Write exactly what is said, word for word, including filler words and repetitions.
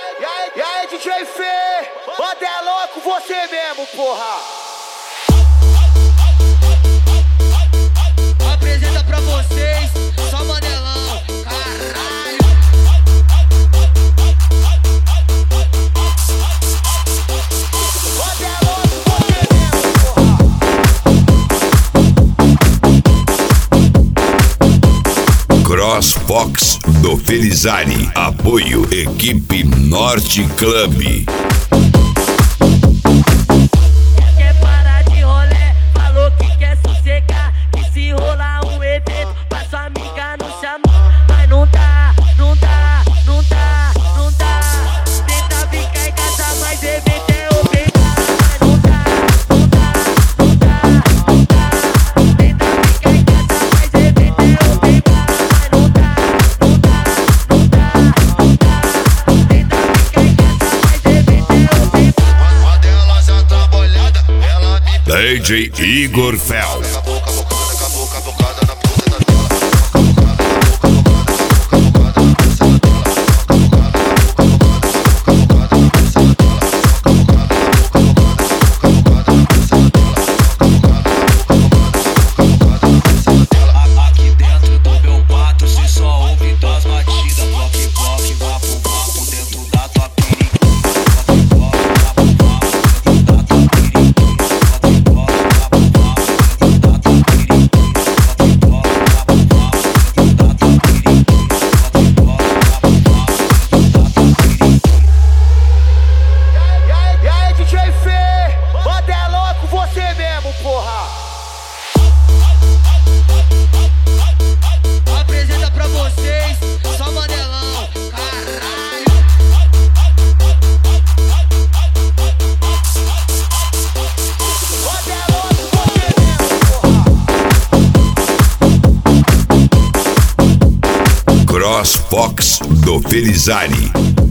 E aí, e aí, D J Fê, bota é louco você mesmo, porra. Apresenta pra vocês, só Manelão, caralho. Bota é louco você mesmo, porra. CrossFox do Felizari. Apoio Equipe Norte Club. Quer parar de rolê, falou que quer sossegar. Que se rolar um evento, pra sua amiga não chamar. Mas não dá, não dá, não dá, não dá. Tenta ficar em casa, mas evento é open bar. Mas não dá, não dá, não dá, não dá. Tenta ficar em casa, mas evento é open bar. Mas não dá, não dá, não dá, não dá. Tenta ficar em casa, mas evento é open bar. Quando ela já tá molhada, ela me D J Igor Fel. pega a boca, bocada, com a boca, bocada na ponta da tela. Aqui dentro do meu quarto se só ouve tuas batidas. Bloque, bloque, vapo, vapo dentro da tua periquita. Bloque, bloque, vapo, vapo dentro da tua periquita. Bloque, bloque, vapo, vapo dentro da tua periquita. Bloque, bloque, vapo, vapo dentro da tua periquita. Bloque, bloque, vapo, vapo dentro da tua periquita. E aí, e aí, D J Fê, bota é louco você mesmo, porra. Apresenta pra vocês, só Manelão, caralho. Bota é louco você mesmo, porra. CrossFox do Felizari.